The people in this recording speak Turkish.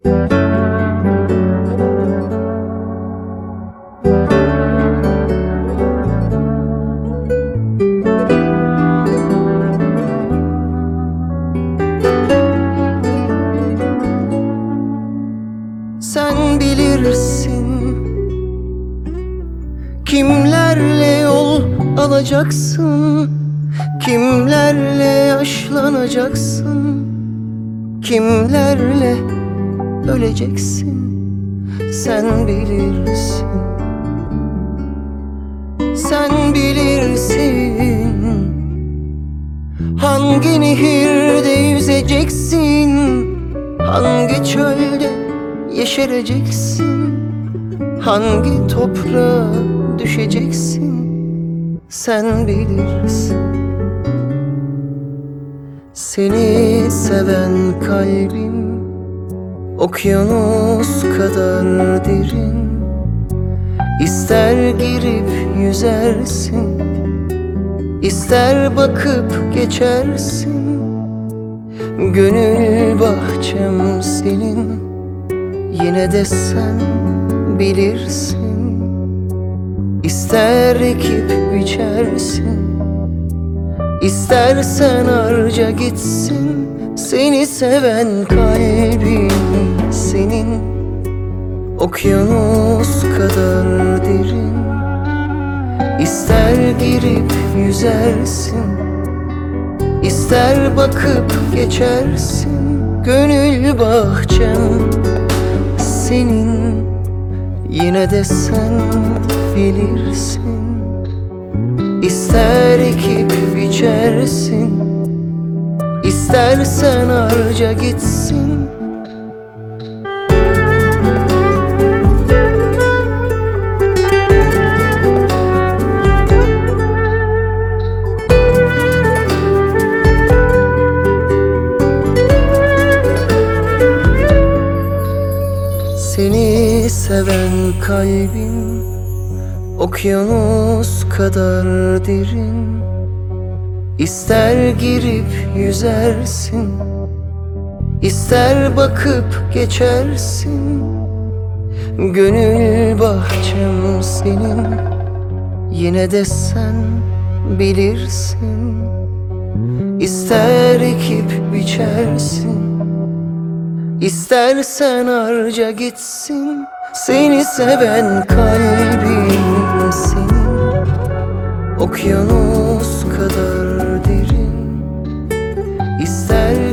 Sen bilirsin kimlerle yol alacaksın, kimlerle yaşlanacaksın, kimlerle öleceksin. Sen bilirsin, sen bilirsin hangi nehirde yüzeceksin, hangi çölde yeşereceksin, hangi toprağa düşeceksin. Sen bilirsin. Seni seven kalbim okyanus kadar derin. İster girip yüzersin, ister bakıp geçersin. Gönül bahçem senin, yine de sen bilirsin. İster ekip biçersin, İstersen harca gitsin. Seni seven kalbim senin okyanus kadar derin. İster girip yüzersin, ister bakıp geçersin. Gönül bahçem senin, yine de sen bilirsin. İster ekip biçersin, İstersen harca gitsin. Seni seven kalbim okyanus kadar derin. İster girip yüzersin, ister bakıp geçersin. Gönül bahçem senin, yine de sen bilirsin. İster ekip biçersin, İstersen harca gitsin. Seni seven kalbim senin okyanus kadar derin. İster